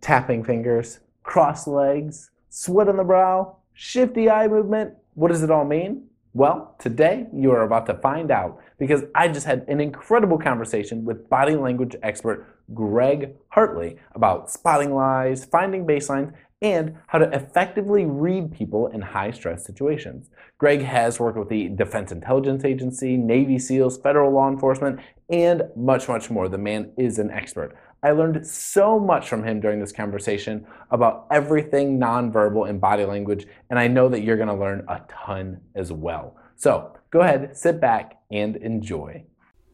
Tapping fingers, crossed legs, sweat on the brow, shifty eye movement. What does it all mean? Well, today you are about to find out because I just had an incredible conversation with body language expert Greg Hartley about spotting lies, finding baselines, and how to effectively read people in high-stress situations. Greg has worked with the Defense Intelligence Agency, Navy SEALs, federal law enforcement, and much, much more. The man is an expert. I learned so much from him during this conversation about everything nonverbal and body language, and I know that you're going to learn a ton as well. So go ahead, sit back, and enjoy.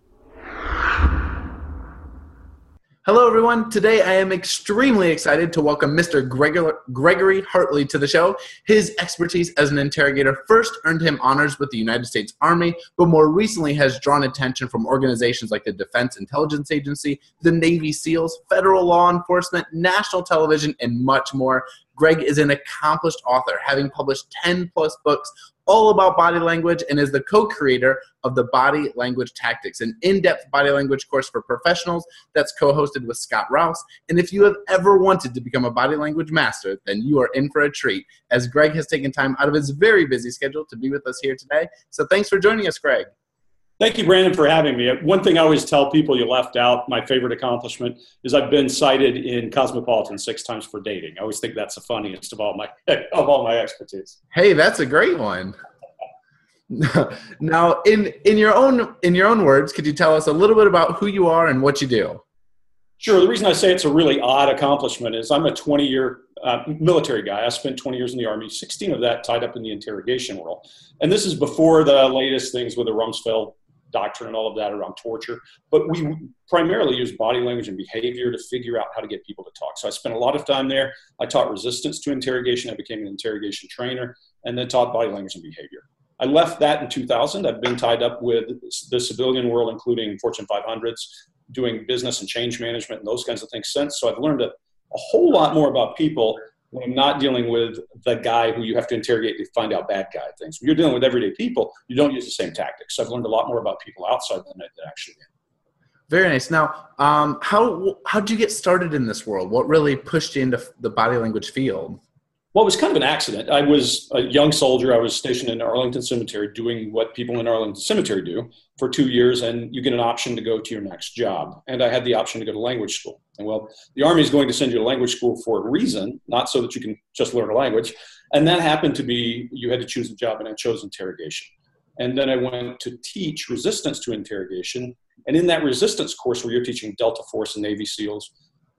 Hello, everyone. Today, I am extremely excited to welcome Mr. Gregory Hartley to the show. His expertise as an interrogator first earned him honors with the United States Army, but more recently has drawn attention from organizations like the Defense Intelligence Agency, the Navy SEALs, federal law enforcement, national television, and much more. Greg is an accomplished author, having published 10 plus books all about body language, and is the co-creator of the Body Language Tactics, an in-depth body language course for professionals that's co-hosted with Scott Rouse. And if you have ever wanted to become a body language master, then you are in for a treat, as Greg has taken time out of his very busy schedule to be with us here today. So thanks for joining us, Greg. Thank you, Brandon, for having me. One thing I always tell people you left out, my favorite accomplishment, is I've been cited in Cosmopolitan 6 times for dating. I always think that's the funniest of all my expertise. Hey, that's a great one. Now, in your own words, could you tell us a little bit about who you are and what you do? Sure. The reason I say it's a really odd accomplishment is I'm a 20-year military guy. I spent 20 years in the Army, 16 of that tied up in the interrogation world. And this is before the latest things with the Rumsfeld doctrine and all of that around torture. But we primarily use body language and behavior to figure out how to get people to talk. So I spent a lot of time there. I taught resistance to interrogation. I became an interrogation trainer and then taught body language and behavior. I left that in 2000. I've been tied up with the civilian world, including Fortune 500s, doing business and change management and those kinds of things since. So I've learned a whole lot more about people when I'm not dealing with the guy who you have to interrogate to find out bad guy things. When you're dealing with everyday people, you don't use the same tactics. So I've learned a lot more about people outside than I did actually in. Very nice. Now, how did you get started in this world? What really pushed you into the body language field? Well, it was kind of an accident. I was a young soldier. I was stationed in Arlington Cemetery doing what people in Arlington Cemetery do for 2 years, and you get an option to go to your next job. And I had the option to go to language school. And well, the Army is going to send you to language school for a reason, not so that you can just learn a language. And that happened to be, you had to choose a job, and I chose interrogation. And then I went to teach resistance to interrogation. And in that resistance course where you're teaching Delta Force and Navy SEALs,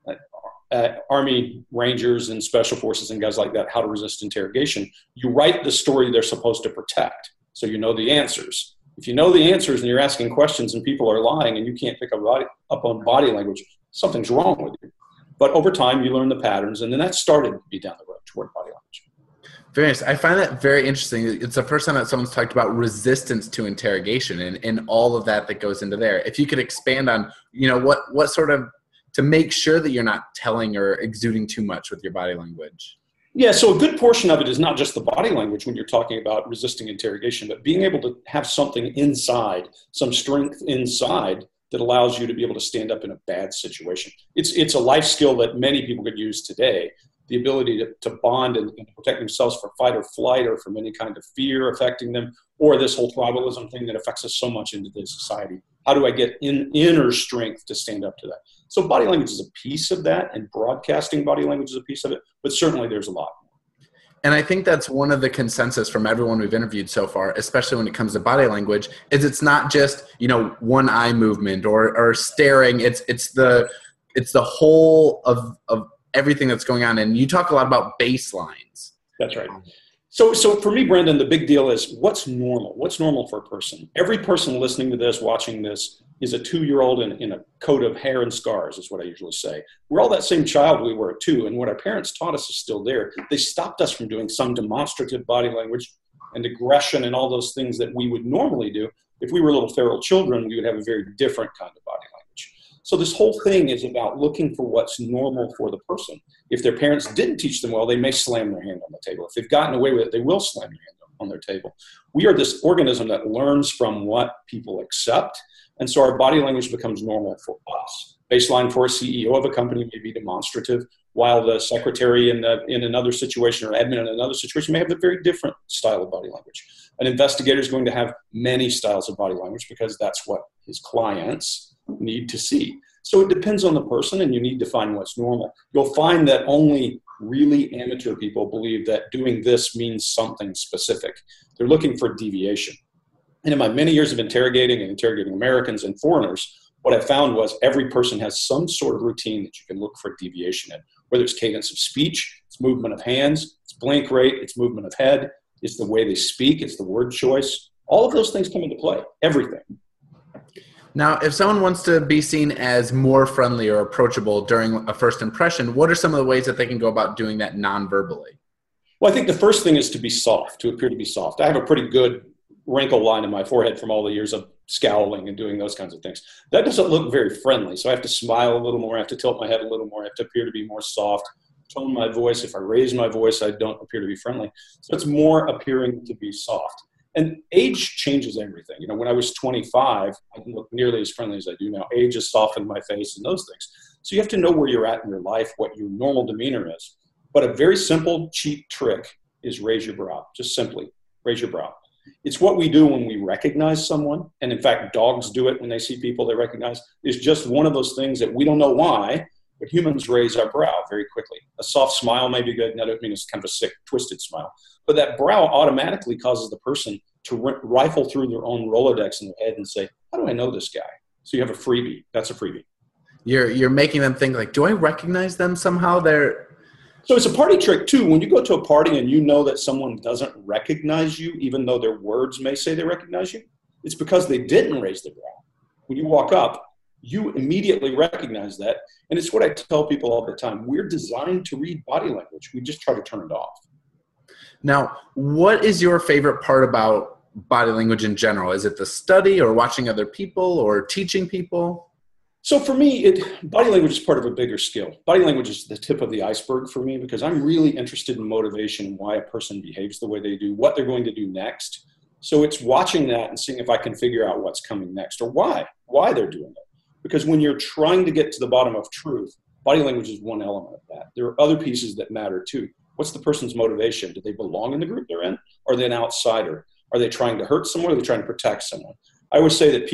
Army Rangers and Special Forces and guys like that, how to resist interrogation, you write the story they're supposed to protect. So you know the answers. If you know the answers and you're asking questions and people are lying and you can't pick up on body language, something's wrong with you. But over time, you learn the patterns, and then that started to be down the road toward body language. Very nice. I find that very interesting. It's the first time that someone's talked about resistance to interrogation and all of that goes into there. If you could expand on, what sort of, to make sure that you're not telling or exuding too much with your body language. Yeah, so a good portion of it is not just the body language when you're talking about resisting interrogation, but being able to have something inside, some strength inside that allows you to be able to stand up in a bad situation. It's a life skill that many people could use today, the ability to bond and protect themselves from fight or flight or from any kind of fear affecting them, or this whole tribalism thing that affects us so much in today's society. How do I get inner strength to stand up to that? So body language is a piece of that, and broadcasting body language is a piece of it, but certainly there's a lot more. And I think that's one of the consensus from everyone we've interviewed so far, especially when it comes to body language, is it's not just, one eye movement or staring. It's the whole of everything that's going on. And you talk a lot about baselines. That's right. So for me, Brendan, the big deal is what's normal? What's normal for a person? Every person listening to this, watching this, is a 2-year-old in a coat of hair and scars, is what I usually say. We're all that same child we were at 2, and what our parents taught us is still there. They stopped us from doing some demonstrative body language and aggression and all those things that we would normally do. If we were little feral children, we would have a very different kind of body language. So this whole thing is about looking for what's normal for the person. If their parents didn't teach them well, they may slam their hand on the table. If they've gotten away with it, they will slam their hand on their table. We are this organism that learns from what people accept. And so our body language becomes normal for us. Baseline for a CEO of a company may be demonstrative. while the secretary in another situation or admin in another situation may have a very different style of body language. An investigator is going to have many styles of body language because that's what his clients need to see. So it depends on the person, and you need to find what's normal. You'll find that only really amateur people believe that doing this means something specific. They're looking for deviation. And in my many years of interrogating Americans and foreigners, what I found was every person has some sort of routine that you can look for deviation in, whether it's cadence of speech, it's movement of hands, it's blink rate, it's movement of head, it's the way they speak, it's the word choice. All of those things come into play, everything. Now, if someone wants to be seen as more friendly or approachable during a first impression, what are some of the ways that they can go about doing that non-verbally? Well, I think the first thing is to be soft, to appear to be soft. I have a pretty good wrinkle line in my forehead from all the years of scowling and doing those kinds of things. That doesn't look very friendly, so I have to smile a little more, I have to tilt my head a little more, I have to appear to be more soft, tone my voice. If I raise my voice, I don't appear to be friendly. So it's more appearing to be soft. And age changes everything. You know, when I was 25, I didn't look nearly as friendly as I do now. Age has softened my face and those things. So you have to know where you're at in your life, what your normal demeanor is. But a very simple, cheap trick is raise your brow. Just simply raise your brow. It's what we do when we recognize someone. And in fact, dogs do it when they see people they recognize. It's just one of those things that we don't know why, but humans raise our brow very quickly. A soft smile may be good. And I don't mean it's kind of a sick, twisted smile. But that brow automatically causes the person to rifle through their own Rolodex in their head and say, how do I know this guy? So you have a freebie. That's a freebie. You're making them think like, do I recognize them somehow? So it's a party trick too. When you go to a party and you know that someone doesn't recognize you, even though their words may say they recognize you, it's because they didn't raise their brow. When you walk up, you immediately recognize that. And it's what I tell people all the time. We're designed to read body language. We just try to turn it off. Now, what is your favorite part about body language in general? Is it the study or watching other people or teaching people? So for me, body language is part of a bigger skill. Body language is the tip of the iceberg for me because I'm really interested in motivation and why a person behaves the way they do, what they're going to do next. So it's watching that and seeing if I can figure out what's coming next or why they're doing it. Because when you're trying to get to the bottom of truth, body language is one element of that. There are other pieces that matter too. What's the person's motivation? Do they belong in the group they're in? Or are they an outsider? Are they trying to hurt someone or are they trying to protect someone? I always say that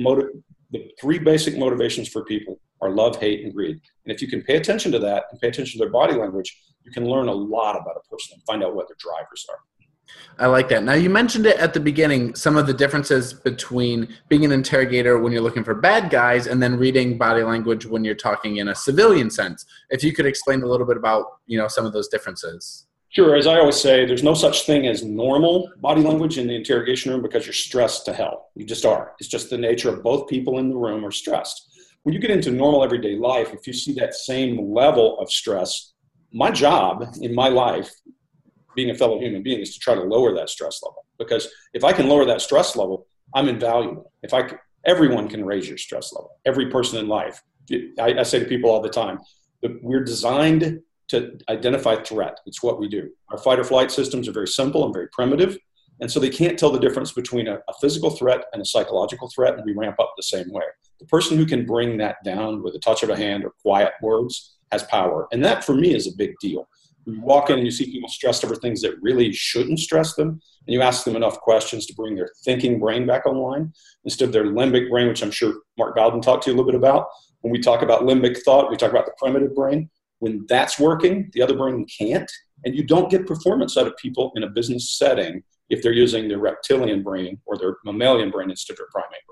the three basic motivations for people are love, hate, and greed. And if you can pay attention to that and pay attention to their body language, you can learn a lot about a person and find out what their drivers are. I like that. Now, you mentioned it at the beginning, some of the differences between being an interrogator when you're looking for bad guys and then reading body language when you're talking in a civilian sense. If you could explain a little bit about, some of those differences. Sure. As I always say, there's no such thing as normal body language in the interrogation room because you're stressed to hell. You just are. It's just the nature of both people in the room are stressed. When you get into normal everyday life, if you see that same level of stress, my job in my life, being a fellow human being, is to try to lower that stress level. Because if I can lower that stress level, I'm invaluable. Everyone can raise your stress level. Every person in life. I say to people all the time that we're designed to identify threat. It's what we do. Our fight or flight systems are very simple and very primitive. And so they can't tell the difference between a physical threat and a psychological threat, and we ramp up the same way. The person who can bring that down with a touch of a hand or quiet words has power. And that, for me, is a big deal. When you walk in and you see people stressed over things that really shouldn't stress them, and you ask them enough questions to bring their thinking brain back online instead of their limbic brain, which I'm sure Mark Bowden talked to you a little bit about. When we talk about limbic thought, we talk about the primitive brain. When that's working, the other brain can't. And you don't get performance out of people in a business setting if they're using their reptilian brain or their mammalian brain instead of their primate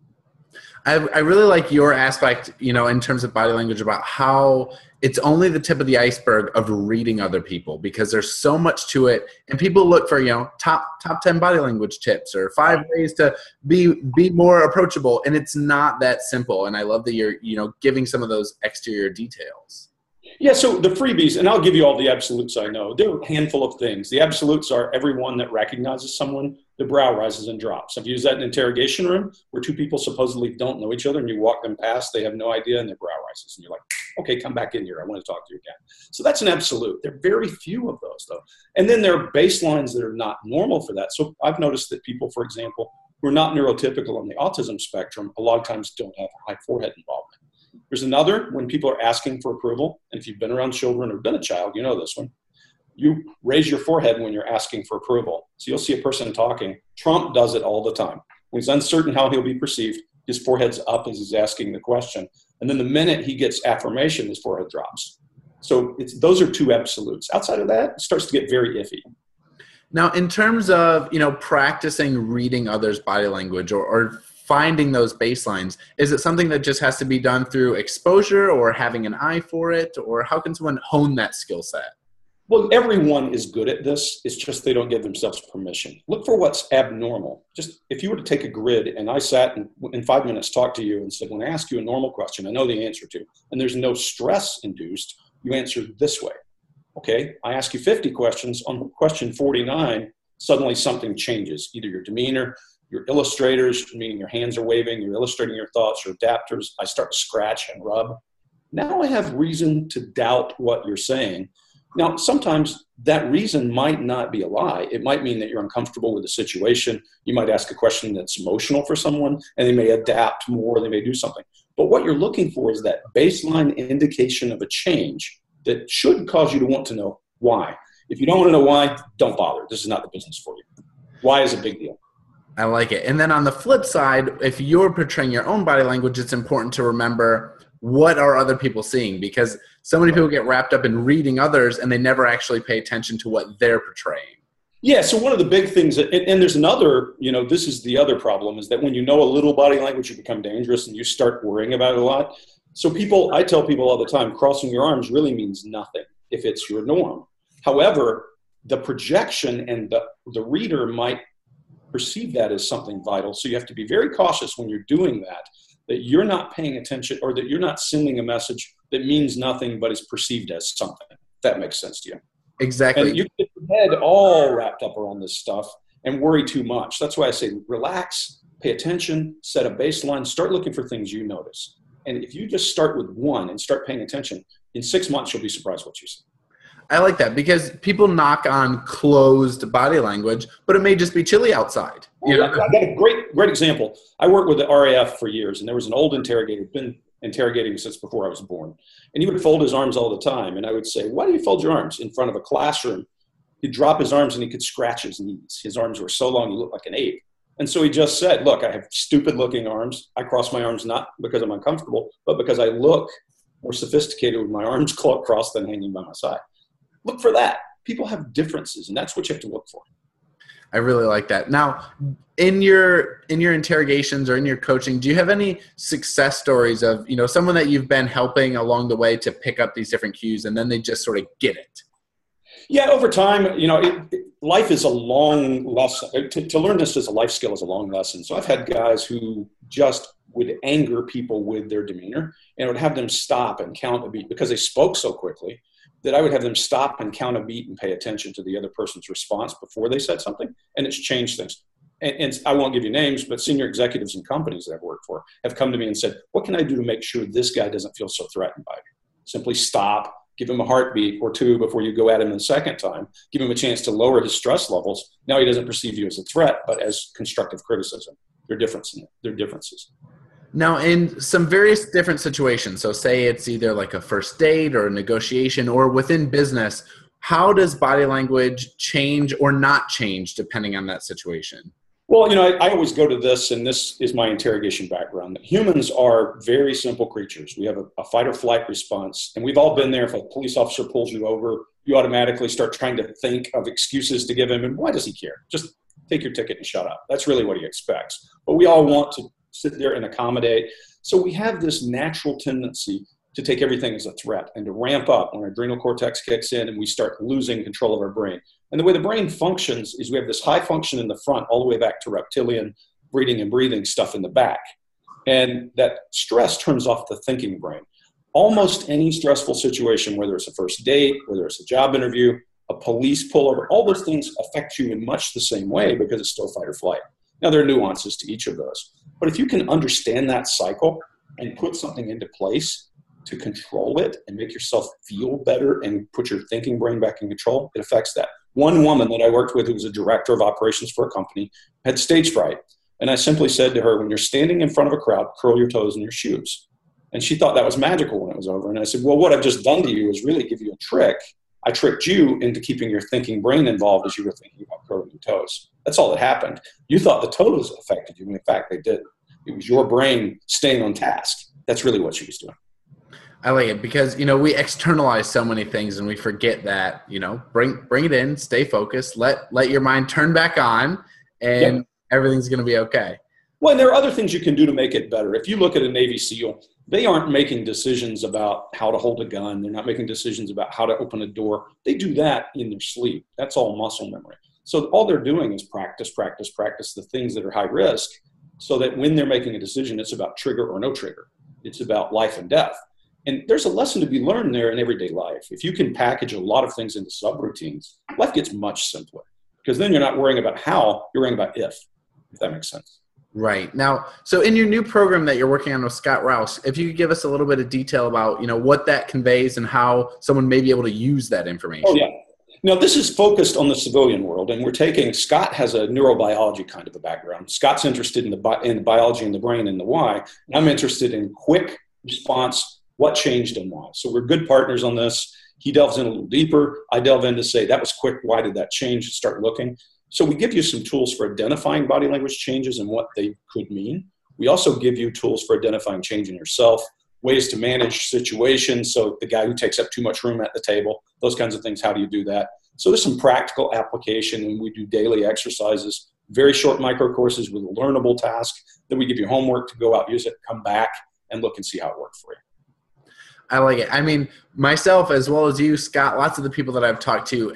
brain. I really like your aspect, in terms of body language about how it's only the tip of the iceberg of reading other people because there's so much to it. And people look for, top 10 body language tips or 5 ways to be more approachable. And it's not that simple. And I love that you're, giving some of those exterior details. Yeah, so the freebies, and I'll give you all the absolutes I know. There are a handful of things. The absolutes are everyone that recognizes someone, the brow rises and drops. I've used that in an interrogation room where two people supposedly don't know each other and you walk them past, they have no idea, and their brow rises. And you're like, okay, come back in here. I want to talk to you again. So that's an absolute. There are very few of those, though. And then there are baselines that are not normal for that. So I've noticed that people, for example, who are not neurotypical on the autism spectrum, a lot of times don't have high forehead involvement. There's another when people are asking for approval. And if you've been around children or been a child, you know this one. You raise your forehead when you're asking for approval. So you'll see a person talking. Trump does it all the time. When he's uncertain how he'll be perceived, his forehead's up as he's asking the question. And then the minute he gets affirmation, his forehead drops. So those are two absolutes. Outside of that, it starts to get very iffy. Now, in terms of, practicing reading others' body language or finding those baselines, is it something that just has to be done through exposure or having an eye for it? Or how can someone hone that skill set? Well, everyone is good at this. It's just they don't give themselves permission. Look for what's abnormal. Just if you were to take a grid and I sat and in 5 minutes talked to you and said, when I ask you a normal question, I know the answer to, and there's no stress induced, you answer this way. Okay, I ask you 50 questions. On question 49, suddenly something changes. Either your demeanor, your illustrators, meaning your hands are waving, you're illustrating your thoughts, your adapters. I start to scratch and rub. Now I have reason to doubt what you're saying. Now, sometimes that reason might not be a lie. It might mean that you're uncomfortable with the situation. You might ask a question that's emotional for someone, and they may adapt more, they may do something. But what you're looking for is that baseline indication of a change that should cause you to want to know why. If you don't want to know why, don't bother. This is not the business for you. Why is a big deal. I like it. And then on the flip side, if you're portraying your own body language, it's important to remember what are other people seeing, because so many people get wrapped up in reading others and they never actually pay attention to what they're portraying. Yeah, so one of the big things, and there's another, this is the other problem, is that when you know a little body language, you become dangerous and you start worrying about it a lot. So I tell people all the time, crossing your arms really means nothing if it's your norm. However, the projection and the reader might perceive that as something vital. So you have to be very cautious when you're doing that you're not paying attention or that you're not sending a message that means nothing but is perceived as something. If that makes sense to you. Exactly. And you get your head all wrapped up around this stuff and worry too much. That's why I say relax, pay attention, set a baseline, start looking for things you notice. And if you just start with one and start paying attention, in 6 months, you'll be surprised what you see. I like that because people knock on closed body language, but it may just be chilly outside. I got a great example. I worked with the RAF for years, and there was an old interrogator, been interrogating since before I was born. And he would fold his arms all the time. And I would say, why do you fold your arms in front of a classroom? He'd drop his arms and he could scratch his knees. His arms were so long, he looked like an ape. And so he just said, look, I have stupid looking arms. I cross my arms not because I'm uncomfortable, but because I look more sophisticated with my arms crossed than hanging by my side. Look for that. People have differences, and that's what you have to look for. I really like that. Now, in your interrogations or in your coaching, do you have any success stories of, someone that you've been helping along the way to pick up these different cues and then they just sort of get it? Yeah, over time, life is a long lesson. To learn this as a life skill is a long lesson. So I've had guys who just would anger people with their demeanor and would have them stop and count a beat because they spoke so quickly that I would have them stop and count a beat and pay attention to the other person's response before they said something. And it's changed things. And I won't give you names, but senior executives in companies that I've worked for have come to me and said, what can I do to make sure this guy doesn't feel so threatened by me? Simply stop, give him a heartbeat or two before you go at him the second time, give him a chance to lower his stress levels. Now he doesn't perceive you as a threat, but as constructive criticism. They're differences. Now, in some various different situations, so say it's either like a first date or a negotiation or within business, how does body language change or not change depending on that situation? Well, I always go to this, and this is my interrogation background. Humans are very simple creatures. We have a fight or flight response, and we've all been there. If a police officer pulls you over, you automatically start trying to think of excuses to give him, and why does he care? Just take your ticket and shut up. That's really what he expects. But we all want to sit there and accommodate. So we have this natural tendency to take everything as a threat and to ramp up when our adrenal cortex kicks in and we start losing control of our brain. And the way the brain functions is we have this high function in the front all the way back to reptilian breathing and breathing stuff in the back. And that stress turns off the thinking brain. Almost any stressful situation, whether it's a first date, whether it's a job interview, a police pullover, all those things affect you in much the same way because it's still fight or flight. Now, there are nuances to each of those. But if you can understand that cycle and put something into place to control it and make yourself feel better and put your thinking brain back in control, it affects that. One woman that I worked with who was a director of operations for a company had stage fright. And I simply said to her, when you're standing in front of a crowd, curl your toes in your shoes. And she thought that was magical when it was over. And I said, well, what I've just done to you is really give you a trick. I tricked you into keeping your thinking brain involved as you were thinking about curling your toes. That's all that happened. You thought the toes affected you, when in fact they didn't. It was your brain staying on task. That's really what she was doing. I like it because, we externalize so many things and we forget that, bring it in, stay focused, let your mind turn back on, and everything's going to be okay. Well, and there are other things you can do to make it better. If you look at a Navy SEAL, they aren't making decisions about how to hold a gun. They're not making decisions about how to open a door. They do that in their sleep. That's all muscle memory. So all they're doing is practice the things that are high risk, so that when they're making a decision, it's about trigger or no trigger. It's about life and death. And there's a lesson to be learned there in everyday life. If you can package a lot of things into subroutines, life gets much simpler, because then you're not worrying about how, you're worrying about if that makes sense. Right. Now, so in your new program that you're working on with Scott Rouse, if you could give us a little bit of detail about, what that conveys and how someone may be able to use that information. Oh, yeah. Now, this is focused on the civilian world, and Scott has a neurobiology kind of a background. Scott's interested in the biology and the brain and the why. And I'm interested in quick response, what changed and why. So we're good partners on this. He delves in a little deeper. I delve in to say, that was quick. Why did that change? Start looking. So we give you some tools for identifying body language changes and what they could mean. We also give you tools for identifying change in yourself, ways to manage situations. So the guy who takes up too much room at the table, those kinds of things, how do you do that? So there's some practical application, and we do daily exercises, very short micro courses with a learnable task. Then we give you homework to go out, use it, come back, and look and see how it worked for you. I like it. I mean, myself as well as you, Scott, lots of the people that I've talked to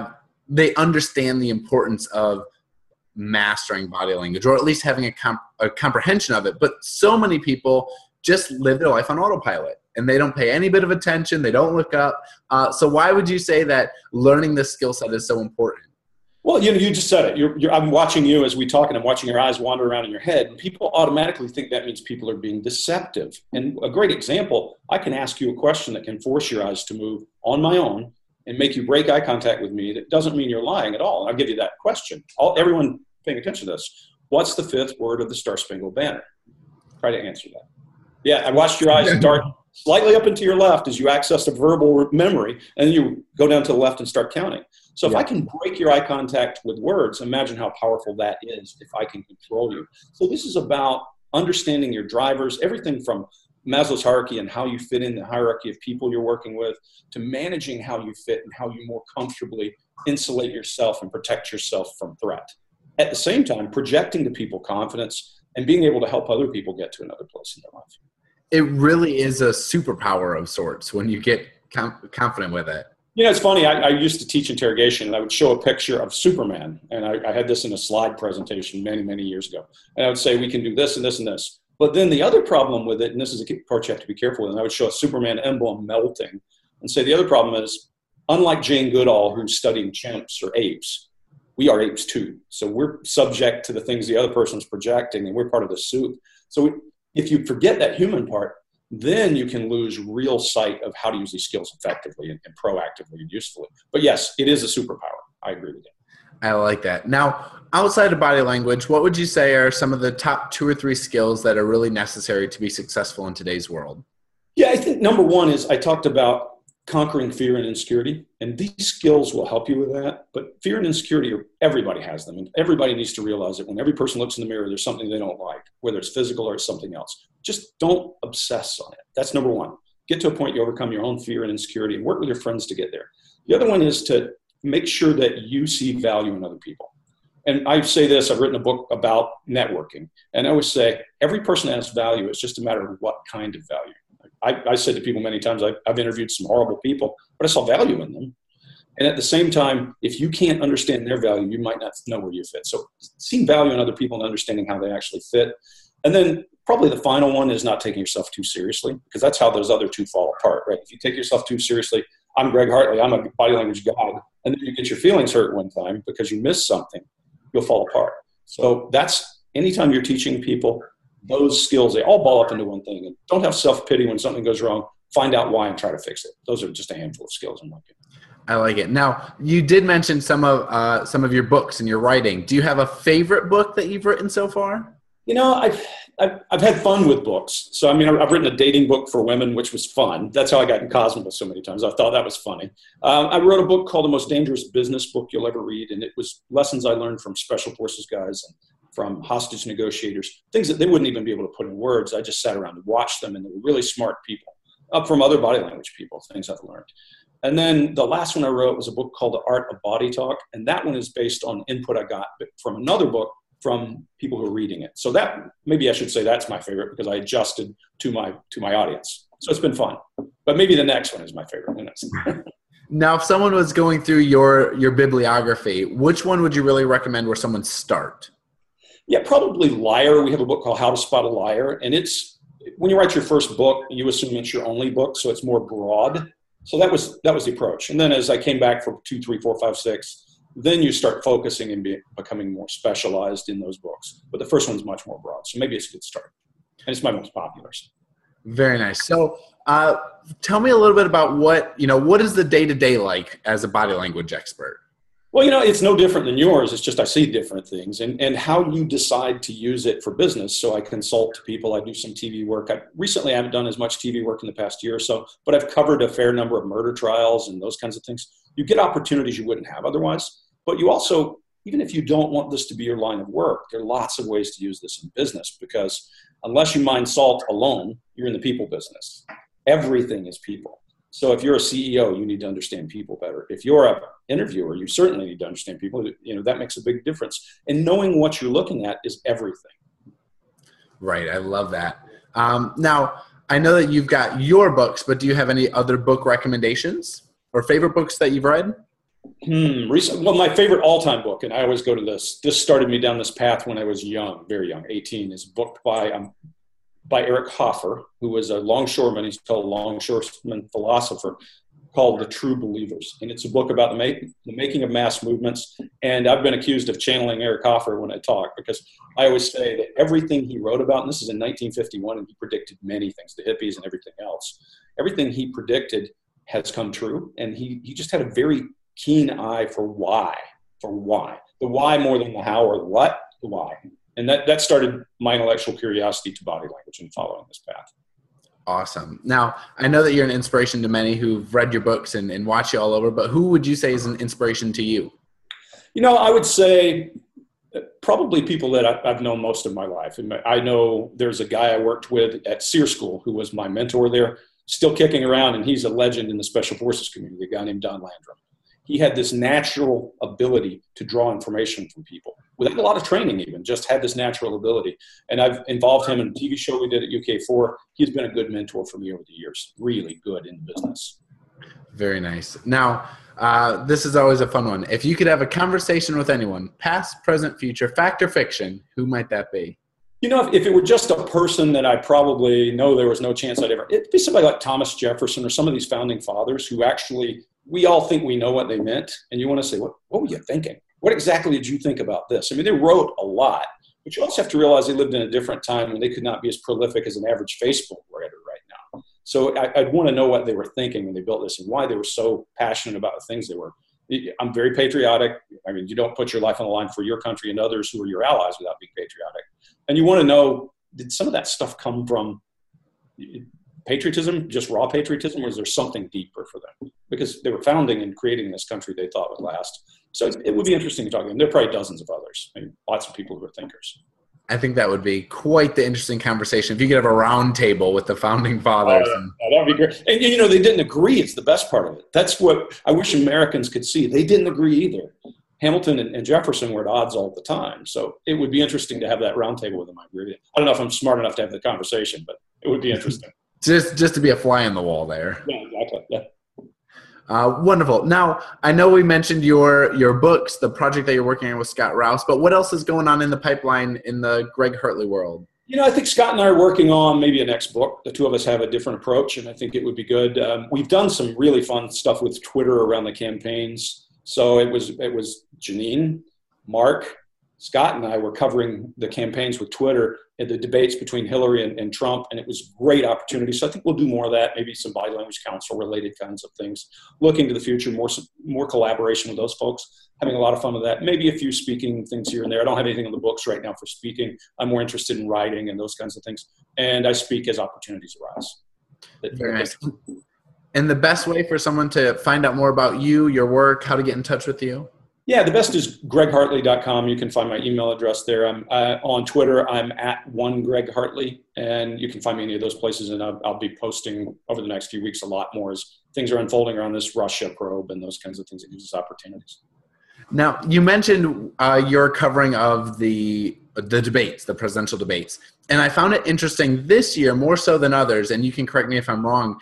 they understand the importance of mastering body language, or at least having a comprehension of it. But so many people just live their life on autopilot, and they don't pay any bit of attention. They don't look up. So why would you say that learning this skill set is so important? Well, you just said it. I'm watching you as we talk, and I'm watching your eyes wander around in your head. And people automatically think that means people are being deceptive. And a great example, I can ask you a question that can force your eyes to move on my own and make you break eye contact with me. That doesn't mean you're lying at all. And I'll give you that question. Everyone paying attention to this. What's the fifth word of the Star Spangled Banner? Try to answer that. Yeah, I watched your eyes dart slightly up into your left as you access a verbal memory, and then you go down to the left and start counting. So if I can break your eye contact with words, imagine how powerful that is if I can control you. So this is about understanding your drivers, everything from Maslow's hierarchy and how you fit in the hierarchy of people you're working with, to managing how you fit and how you more comfortably insulate yourself and protect yourself from threat. At the same time, projecting to people confidence and being able to help other people get to another place in their life. It really is a superpower of sorts when you get confident with it. It's funny. I used to teach interrogation, and I would show a picture of Superman. And I had this in a slide presentation many, many years ago. And I would say, we can do this and this and this. But then the other problem with it, and this is a part you have to be careful with, and I would show a Superman emblem melting and say the other problem is, unlike Jane Goodall, who's studying chimps or apes, we are apes too. So we're subject to the things the other person's projecting, and we're part of the soup. So if you forget that human part, then you can lose real sight of how to use these skills effectively and proactively and usefully. But yes, it is a superpower. I agree with you. I like that. Now, outside of body language, what would you say are some of the top 2 or 3 skills that are really necessary to be successful in today's world? Yeah, I think number one is I talked about conquering fear and insecurity, and these skills will help you with that. But fear and insecurity, everybody has them, and everybody needs to realize that when every person looks in the mirror, there's something they don't like, whether it's physical or it's something else. Just don't obsess on it. That's number one. Get to a point you overcome your own fear and insecurity, and work with your friends to get there. The other one is to make sure that you see value in other people. And I say this, I've written a book about networking, and I always say every person has value. It's just a matter of what kind of value. I said to people many times, I've interviewed some horrible people, but I saw value in them. And at the same time, if you can't understand their value, you might not know where you fit. So seeing value in other people and understanding how they actually fit. And then probably the final one is not taking yourself too seriously, because that's how those other two fall apart, right? If you take yourself too seriously, I'm Greg Hartley, I'm a body language god, and then you get your feelings hurt one time because you missed something, you'll fall apart. So that's anytime you're teaching people, those skills, they all ball up into one thing. And don't have self-pity when something goes wrong. Find out why and try to fix it. Those are just a handful of skills in my opinion. I like it. Now, you did mention some of your books and your writing. Do you have a favorite book that you've written so far? I've had fun with books. So, I mean, I've written a dating book for women, which was fun. That's how I got in Cosmo so many times. I thought that was funny. I wrote a book called The Most Dangerous Business Book You'll Ever Read. And it was lessons I learned from special forces guys and from hostage negotiators, things that they wouldn't even be able to put in words. I just sat around and watched them, and they were really smart people, up from other body language people, things I've learned. And then the last one I wrote was a book called The Art of Body Talk. And that one is based on input I got from another book from people who are reading it. So that, maybe I should say that's my favorite because I adjusted to my audience. So it's been fun. But maybe the next one is my favorite. Now, if someone was going through your bibliography, which one would you really recommend where someone start? Yeah, probably Liar. We have a book called How to Spot a Liar. And it's, when you write your first book, you assume it's your only book, so it's more broad. So that was the approach. And then as I came back for 2, 3, 4, 5, 6, then you start focusing and becoming more specialized in those books. But the first one's much more broad. So maybe it's a good start. And it's my most popular. Very nice. So tell me a little bit about what is the day-to-day like as a body language expert? Well, it's no different than yours. It's just I see different things and how you decide to use it for business. So I consult people. I do some TV work. Recently, I haven't done as much TV work in the past year or so, but I've covered a fair number of murder trials and those kinds of things. You get opportunities you wouldn't have otherwise. But you also, even if you don't want this to be your line of work, there are lots of ways to use this in business because unless you mine salt alone, you're in the people business. Everything is people. So if you're a CEO, you need to understand people better. If you're an interviewer, you certainly need to understand people. That makes a big difference. And knowing what you're looking at is everything. Right. I love that. Now, I know that you've got your books, but do you have any other book recommendations or favorite books that you've read? Well, my favorite all-time book, and I always go to this started me down this path when I was young, very young, 18, is a book by Eric Hoffer, who was a longshoreman. He's called a longshoreman philosopher, called The True Believers. And it's a book about the making of mass movements. And I've been accused of channeling Eric Hoffer when I talk because I always say that everything he wrote about, and this is in 1951, and he predicted many things, the hippies and everything else, everything he predicted has come true. And he just had a very keen eye for why. The why more than the how or the what, the why. And that started my intellectual curiosity to body language and following this path. Awesome. Now, I know that you're an inspiration to many who've read your books and watch you all over, but who would you say is an inspiration to you? I would say probably people that I've known most of my life. I know there's a guy I worked with at SEER School who was my mentor there, still kicking around, and he's a legend in the Special Forces community, a guy named Don Landrum. He had this natural ability to draw information from people without a lot of training, even just had this natural ability. And I've involved him in a TV show we did at UK4. He's been a good mentor for me over the years, really good in business. Very nice. Now, this is always a fun one. If you could have a conversation with anyone, past, present, future, fact or fiction, who might that be? If it were just a person that I probably know there was no chance it'd be somebody like Thomas Jefferson or some of these founding fathers who actually, we all think we know what they meant. And you want to say, what were you thinking? What exactly did you think about this? I mean, they wrote a lot, but you also have to realize they lived in a different time when they could not be as prolific as an average Facebook writer right now. So I'd want to know what they were thinking when they built this and why they were so passionate about the things they were. I'm very patriotic. I mean, you don't put your life on the line for your country and others who are your allies without being patriotic. And you want to know, did some of that stuff come from patriotism, just raw patriotism, or is there something deeper for them? Because they were founding and creating this country they thought would last. So it would be interesting to talk to them. There are probably dozens of others, lots of people who are thinkers. I think that would be quite the interesting conversation if you could have a round table with the founding fathers. That would be great. And, they didn't agree. It's the best part of it. That's what I wish Americans could see. They didn't agree either. Hamilton and Jefferson were at odds all the time. So it would be interesting to have that round table with them. I agree. I don't know if I'm smart enough to have the conversation, but it would be interesting. Just to be a fly on the wall there. Yeah, exactly. Yeah. Wonderful. Now, I know we mentioned your books, the project that you're working on with Scott Rouse, but what else is going on in the pipeline in the Greg Hartley world? I think Scott and I are working on maybe a next book. The two of us have a different approach, and I think it would be good. We've done some really fun stuff with Twitter around the campaigns. So it was Janine, Mark, Scott, and I were covering the campaigns with Twitter. at the debates between Hillary and Trump, and it was a great opportunity. So I think we'll do more of that, maybe some body language council related kinds of things. Looking to the future, more collaboration with those folks, having a lot of fun with that. Maybe a few speaking things here and there. I don't have anything on the books right now for speaking. I'm more interested in writing and those kinds of things. And I speak as opportunities arise. Very nice. And the best way for someone to find out more about you, your work, how to get in touch with you? Yeah, the best is greghartley.com. You can find my email address there. I'm on Twitter. I'm at @1GregHartley, and you can find me any of those places. And I'll be posting over the next few weeks a lot more as things are unfolding around this Russia probe and those kinds of things that gives us opportunities. Now, you mentioned your covering of the debates, the presidential debates, and I found it interesting this year more so than others. And you can correct me if I'm wrong.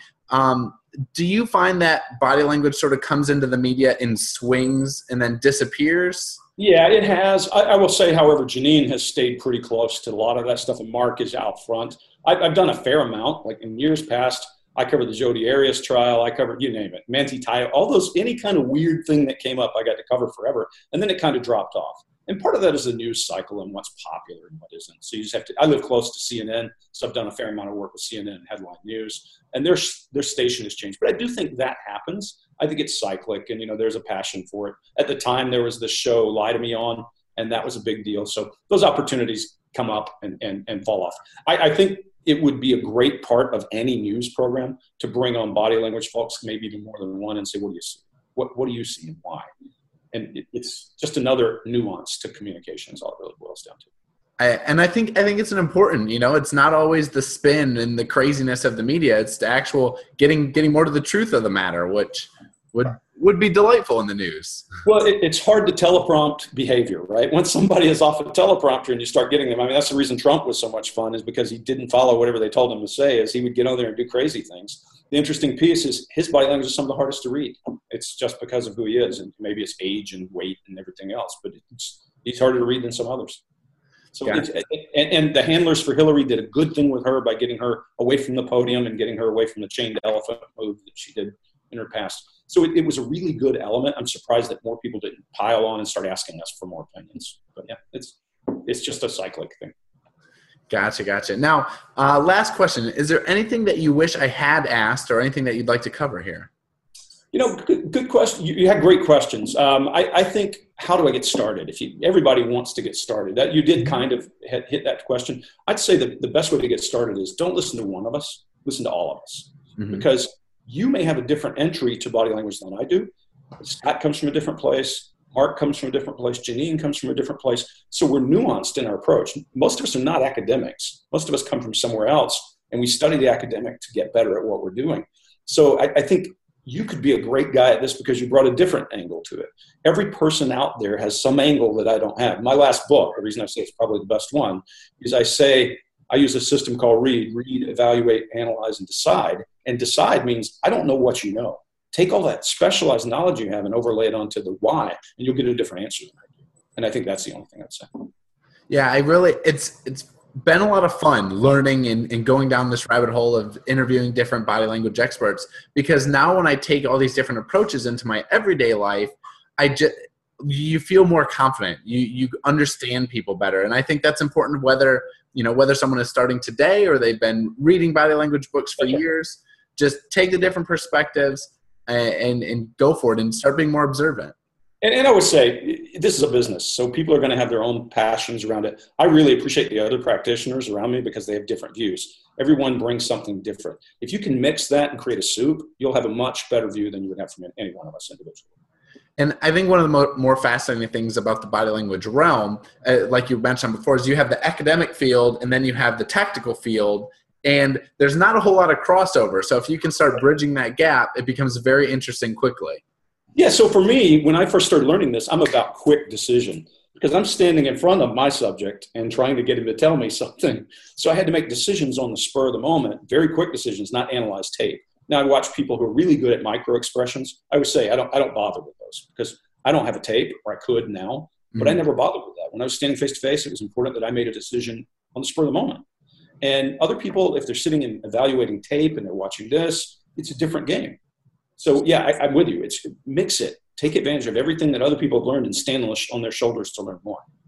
Do you find that body language sort of comes into the media in swings and then disappears? Yeah, it has. I will say, however, Janine has stayed pretty close to a lot of that stuff, and Mark is out front. I've done a fair amount. Like in years past, I covered the Jodi Arias trial. I covered, you name it, Manti Te'o, all those, any kind of weird thing that came up, I got to cover forever. And then it kind of dropped off. And part of that is the news cycle and what's popular and what isn't. So you just have to, I live close to CNN, so I've done a fair amount of work with CNN and headline news, and their station has changed. But I do think that happens. I think it's cyclic, and, there's a passion for it. At the time, there was this show, Lie to Me On, and that was a big deal. So those opportunities come up and fall off. I think it would be a great part of any news program to bring on body language folks, maybe even more than one, and say, what do you see? What do you see and why? And it's just another nuance to communication is all it really boils down to. I think it's an important, it's not always the spin and the craziness of the media. It's the actual getting more to the truth of the matter, which would be delightful in the news. Well, it's hard to teleprompt behavior, right? Once somebody is off a teleprompter and you start getting them, that's the reason Trump was so much fun, is because he didn't follow whatever they told him to say, is he would get on there and do crazy things. The interesting piece is his body language is some of the hardest to read. It's just because of who he is, and maybe it's age and weight and everything else, but he's harder to read than some others. So, and the handlers for Hillary did a good thing with her by getting her away from the podium and getting her away from the chained elephant move that she did in her past. So it was a really good element. I'm surprised that more people didn't pile on and start asking us for more opinions. But yeah, it's just a cyclic thing. Gotcha. Now, last question. Is there anything that you wish I had asked or anything that you'd like to cover here? Good question. You had great questions. I think, how do I get started? Everybody wants to get started. That you did kind of hit that question. I'd say that the best way to get started is don't listen to one of us, listen to all of us. Mm-hmm. Because you may have a different entry to body language than I do. Scott comes from a different place. Mark comes from a different place. Janine comes from a different place. So we're nuanced in our approach. Most of us are not academics. Most of us come from somewhere else, and we study the academic to get better at what we're doing. So I think you could be a great guy at this because you brought a different angle to it. Every person out there has some angle that I don't have. My last book, the reason I say it's probably the best one, is I use a system called READ, evaluate, analyze, and decide. And decide means I don't know what you know. Take all that specialized knowledge you have and overlay it onto the why, and you'll get a different answer than I do. And I think that's the only thing I'd say. Yeah, it's been a lot of fun learning and going down this rabbit hole of interviewing different body language experts, because now when I take all these different approaches into my everyday life, you feel more confident. You understand people better. And I think that's important whether someone is starting today or they've been reading body language books for years. Just take the different perspectives and go for it and start being more observant. And I would say this is a business, so people are going to have their own passions around it. I really appreciate the other practitioners around me because they have different views. Everyone brings something different. If you can mix that and create a soup, you'll have a much better view than you would have from any one of us individually. And I think one of the more fascinating things about the body language realm, like you mentioned before, is you have the academic field and then you have the tactical field, and there's not a whole lot of crossover. So if you can start bridging that gap, it becomes very interesting quickly. Yeah, so for me, when I first started learning this, I'm about quick decision because I'm standing in front of my subject and trying to get him to tell me something. So I had to make decisions on the spur of the moment, very quick decisions, not analyze tape. Now I watch people who are really good at micro expressions. I would say I don't bother with those because I don't have a tape, or I could now, but I never bothered with that. When I was standing face to face, it was important that I made a decision on the spur of the moment. And other people, if they're sitting and evaluating tape and they're watching this, it's a different game. So yeah, I'm with you. Mix it. Take advantage of everything that other people have learned and stand on their shoulders to learn more.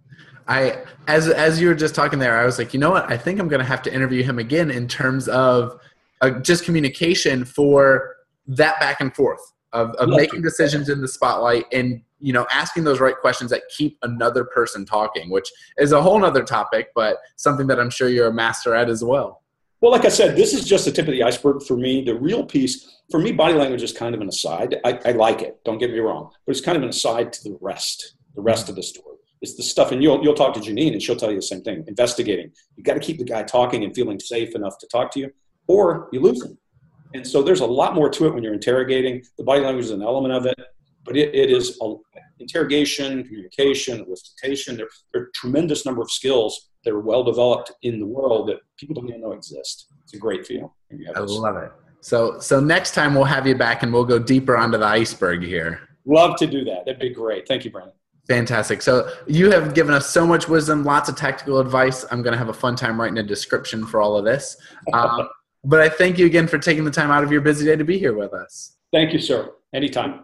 As you were just talking there, I was like, you know what? I think I'm going to have to interview him again in terms of just communication for that back and forth of making decisions in the spotlight and, you know, asking those right questions that keep another person talking, which is a whole nother topic, but something that I'm sure you're a master at as well. Well, like I said, this is just the tip of the iceberg for me. The real piece, for me, body language is kind of an aside. I like it, don't get me wrong, but it's kind of an aside to the rest of the story. It's the stuff, and you'll talk to Janine, and she'll tell you the same thing. Investigating. You got to keep the guy talking and feeling safe enough to talk to you, or you lose him. And so there's a lot more to it when you're interrogating. The body language is an element of it, but it is interrogation, communication, elicitation. There are a tremendous number of skills that are well developed in the world that people don't even know exist. It's a great feeling. I love it. So next time we'll have you back and we'll go deeper onto the iceberg here. Love to do that. That'd be great. Thank you, Brandon. Fantastic. So you have given us so much wisdom, lots of tactical advice. I'm going to have a fun time writing a description for all of this. But I thank you again for taking the time out of your busy day to be here with us. Thank you, sir. Anytime.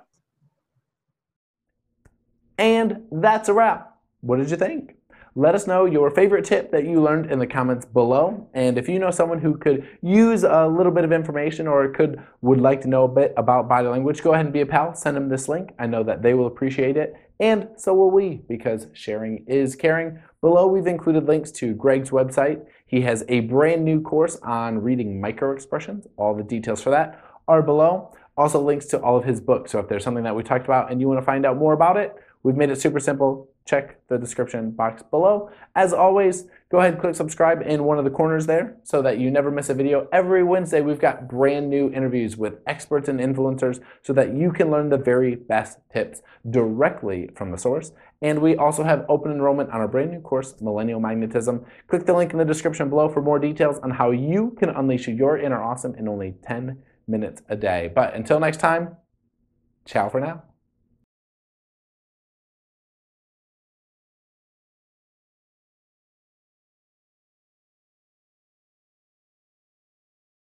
And that's a wrap. What did you think? Let us know your favorite tip that you learned in the comments below. And if you know someone who could use a little bit of information or would like to know a bit about body language, go ahead and be a pal. Send them this link. I know that they will appreciate it. And so will we, because sharing is caring. Below, we've included links to Greg's website. He has a brand new course on reading microexpressions. All the details for that are below. Also links to all of his books. So if there's something that we talked about and you want to find out more about it, we've made it super simple. Check the description box below. As always, go ahead and click subscribe in one of the corners there so that you never miss a video. Every Wednesday, we've got brand new interviews with experts and influencers so that you can learn the very best tips directly from the source. And we also have open enrollment on our brand new course, Millennial Magnetism. Click the link in the description below for more details on how you can unleash your inner awesome in only 10 minutes a day. But until next time, ciao for now.